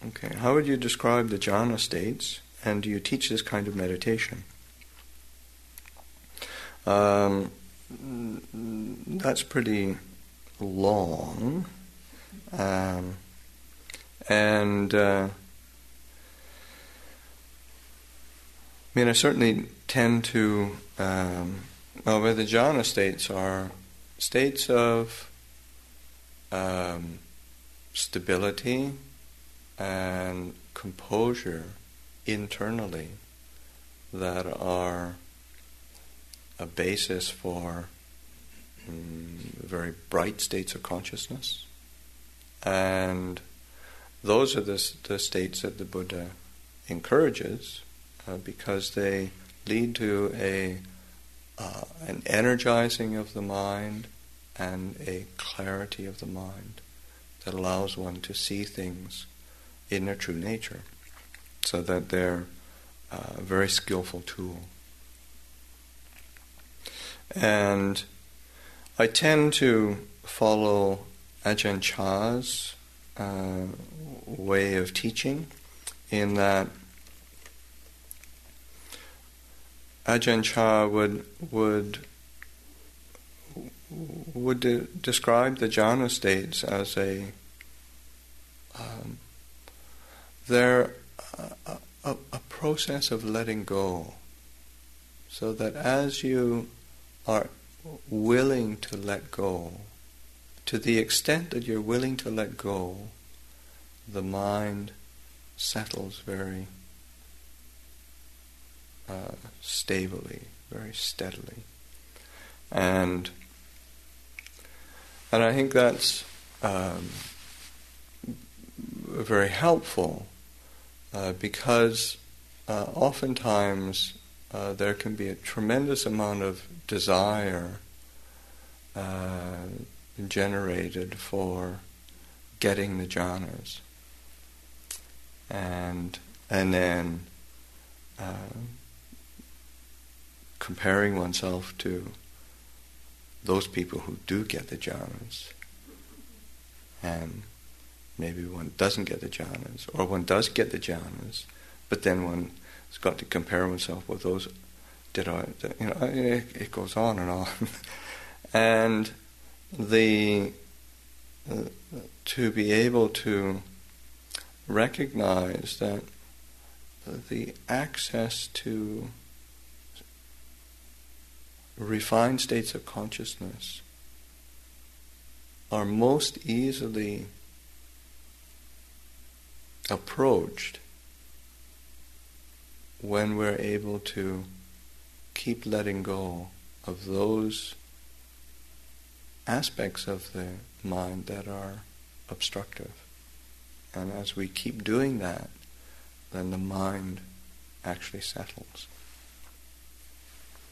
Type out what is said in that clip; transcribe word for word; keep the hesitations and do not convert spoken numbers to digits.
Okay, how would you describe the jhana states, and do you teach this kind of meditation? Um, that's pretty long, um, and uh, I mean, I certainly tend to, um, well, where the jhana states are states of um, stability and composure internally that are a basis for um, very bright states of consciousness. And those are the, the states that the Buddha encourages uh, because they lead to a uh, an energizing of the mind and a clarity of the mind that allows one to see things in their true nature, so that they're a very skillful tool. And I tend to follow Ajahn Chah's uh, way of teaching, in that Ajahn Chah would would would de- describe the jhana states as a um, they're a, a, a process of letting go, so that as you are willing to let go, to the extent that you're willing to let go, the mind settles very uh, stably, very steadily. And and I think that's um, very helpful uh, because uh, oftentimes uh, there can be a tremendous amount of desire uh, generated for getting the jhanas, and and then uh, comparing oneself to those people who do get the jhanas, and maybe one doesn't get the jhanas, or one does get the jhanas, but then one has got to compare oneself with those. Did I? You know, it, it goes on and on, and the uh, to be able to recognize that the access to refined states of consciousness are most easily approached when we're able to keep letting go of those aspects of the mind that are obstructive. And as we keep doing that, then the mind actually settles.